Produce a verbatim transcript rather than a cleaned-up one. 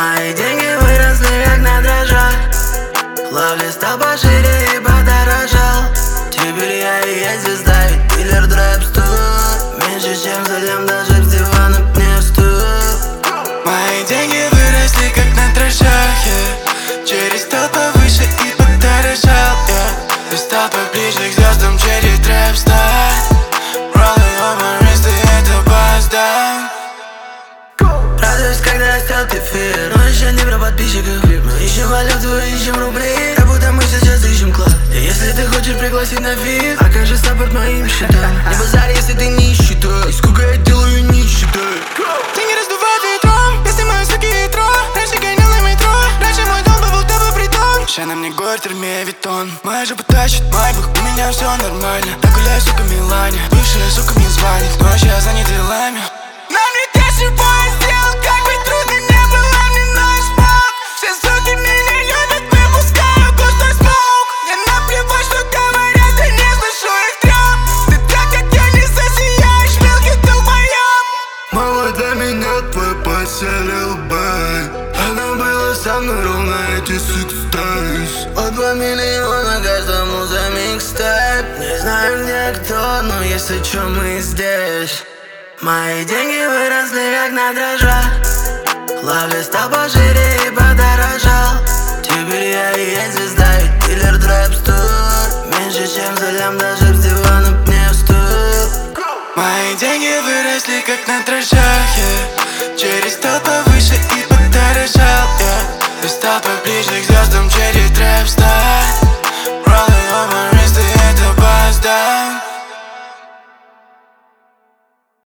Мои деньги выросли как на дрожжах. Ловли стал пошире и подорожал. Теперь я и есть звезда, и дилер дрэпсту. Меньше чем за лям, даже с дивана не вступ. Мои деньги выросли как на дрожжах, yeah. Через стал повыше и подорожал, yeah. И стал поближе к звездам через трэп-стар. Rolling on my wrist, и это buzz down. Радуюсь, когда растет эфир, но еще не про подписчиков. Мы ищем валюту, ищем рубли, как будто мы сейчас ищем клад. И если ты хочешь пригласить на фит, а как же саппорт моим счетам? Не базарь, если ты не считай, сколько я делаю, не считай. Деньги раздувают ветром, я снимаю соки ветро. Раньше гонял на метро, раньше мой дом был будто бы притон. Ща на мне гортер, Мевитон. Моя жопа тащит майбах, у меня все нормально. Я гуляю, сука, Милане, бывшая, сука, мне звонит, но сейчас занят делами. Нам летящий поезд сделал, как бы трудно не было, мне наш бог. Все суки меня любят, выпускаю густой смог. Мне наплевать, что говорят, я не слышу их трёп. Ты так, как я, не засияешь, мелкий долбоёб. Малой, для меня твой поселил бай. Она была со мной ровно эти six times. По два миллиона каждому за микстейп. Не знаю, где кто, но если чё, мы здесь. Мои деньги выросли как на дрожжах. Ловли стал пошире и подорожал. Теперь я и есть звезда, и дилер дрэпсту. Меньше чем за лям, даже с дивана не вступ. Мои деньги выросли как на дрожжах, yeah. Через стал повыше и подорожал, yeah. И стал поближе к звездам через трэп-стар.